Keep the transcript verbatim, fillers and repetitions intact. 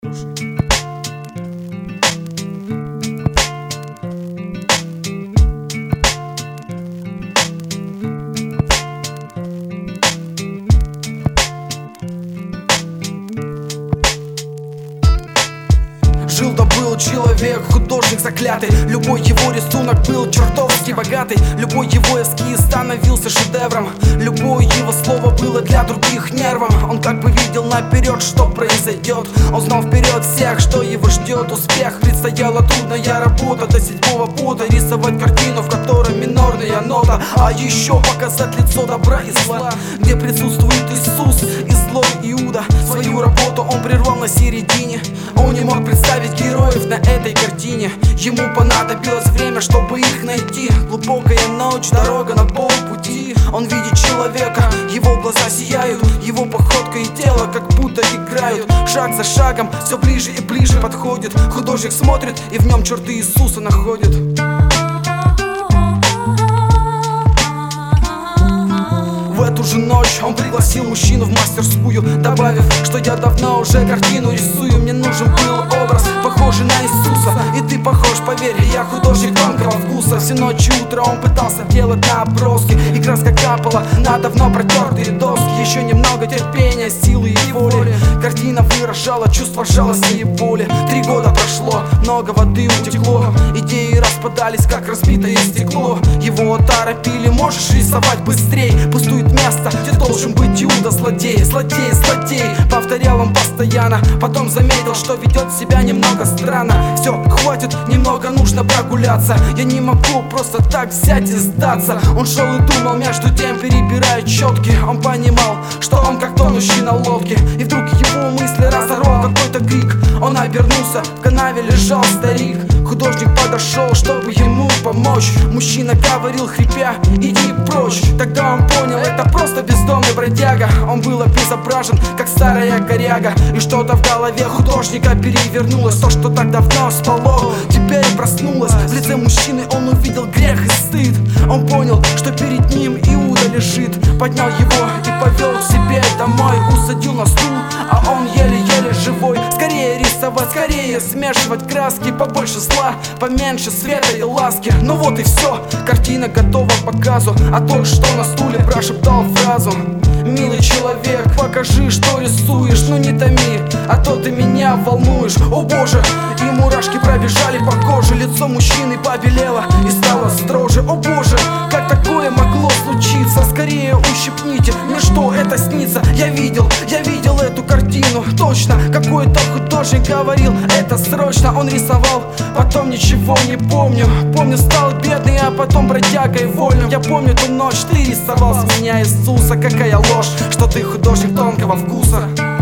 слушай. Жил да был человек, художник заклятый. Любой его рисунок был чертовски богатый. Любой его эскиз становился шедевром. Любое его слово было для других нервом. Он как бы видел наперед, что произойдет. Он знал вперед всех, что его ждет успех. Предстояла трудная работа до седьмого пота. Рисовать картину, в которой минорная нота. А еще показать лицо добра и зла, где присутствует Иисус и злой Иуда. Свою работу он прервал на середине. Он не мог представить героев на этой картине. Ему понадобилось время, чтобы их найти. Глубокая ночь, дорога на полпути. Он видит человека, его глаза сияют. Его походка и тело как будто играют. Шаг за шагом все ближе и ближе подходит. Художник смотрит и в нем черты Иисуса находит. В эту же ночь он пригласил мужчину в мастерскую, добавив, что я давно уже картину рисую. Мне нужен был образ, похожий на Иисуса. И ты похож, поверь, я художник тонкого вкуса. Все ночи и утро он пытался делать наброски, и краска капала на давно протертые доски. Еще немного терпения, силы и воли. Картина выражала чувство жалости и боли. Три года прошло, много воды утекло. Идеи распадались, как разбитое стекло. Его торопили, можешь рисовать быстрей. Пустует место, где должен быть Иуда. Злодей, злодей, злодей, повторял он постоянно. Потом заметил, что ведет себя немного странно. Все, хватит, немного нужно прогуляться. Я не могу просто так взять и сдаться. Он шел и думал, между тем перебирая четки. Он понимал, что он как тонущий на лодке. И вдруг его мысли разорвал какой-то крик. Он обернулся, в канаве лежал старик. Художник подошел, чтобы ему помочь. Мужчина говорил, хрипя, иди прочь. Тогда он понял, это просто бездомный бродяга. Он был обезображен, как старая коряга. И что-то в голове художника перевернулось. То, что так давно спало, теперь проснулось. В лице мужчины он увидел грех и стыд. Он понял, что перед ним Иуда лежит. Поднял его и повел к себе домой. Усадил на стул, а он еле-еле живой. Скорее рисовать, скорее смешивать краски. Побольше зла, поменьше света и ласки. Ну вот и все, картина готова к показу. А тот, что на стуле, прошептал фразу: милый человек, покажи, что рисуешь. Ну не томи, а то ты меня волнуешь. О боже, и мурашки пробежали по коже. Лицо мужчины побелело и стало строже. О боже, как такое могло случиться? Скорее ущипните, мне что это снится? Я видел, я видел эту картину. Точно, какой-то художник говорил, это срочно. Он рисовал, потом ничего не помню. Помню, стал бедный, а потом бродягой вольным. Я помню ту ночь, ты рисовал с меня Иисуса. Какая ложь, что ты художник тонкого вкуса.